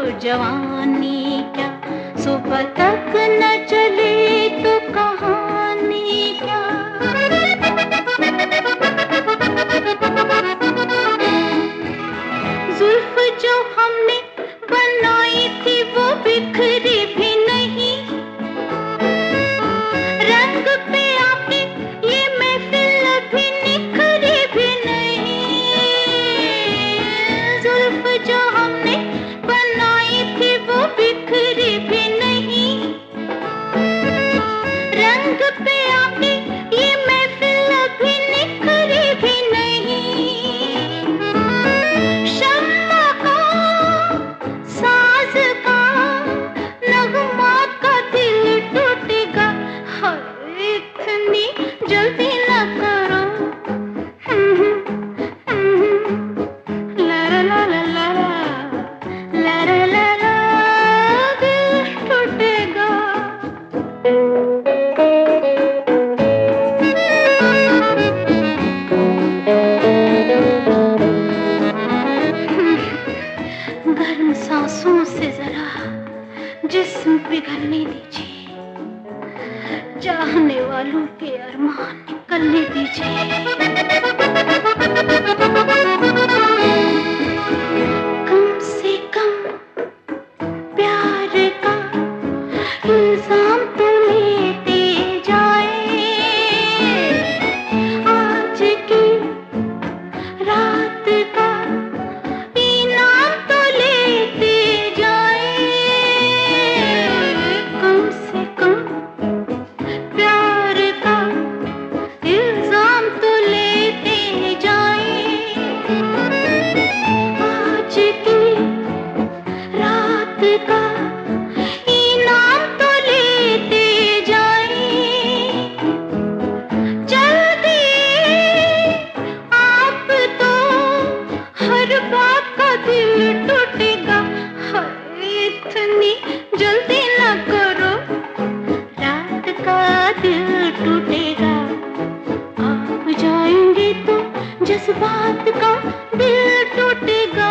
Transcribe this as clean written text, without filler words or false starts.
जवानी क्या, सुबह तक न चले तो कहानी क्या। जुल्फ जो हमने बनाई थी वो बिखरी भी नहीं, रंग पे आके ये महफिल अभी निखरी भी नहीं। जुल्फ जो हमने बनाई थी वो बिखरी भी नहीं, रंग पे आके ये महफिल अभी निखरी भी नहीं। शम्मा का साज का नगमा का दिल टूटेगा, हाय इतनी जल्दी न करो। ला ला ला ला ला ला ला ला ला, दिल टूटेगा। गर्म सांसों से जरा जिस्म पिघलने दीजिए, चाहने वालों के अरमान निकलने दीजिए। कम से कम प्यार का इल्जाम तो लेते जाए, आज की रात का इनाम तो लेते जाए। कम से कम प्यार का इल्जाम तो लेते जाए, आज की रात का इनाम तो लेते जाए। जल्दी आप तो हर बात का दिल टूटेगा, हाय इतनी जल्दी न करो, रात का दिल टूटेगा। आप जाएंगे तो जज्बात का दिल टूटेगा।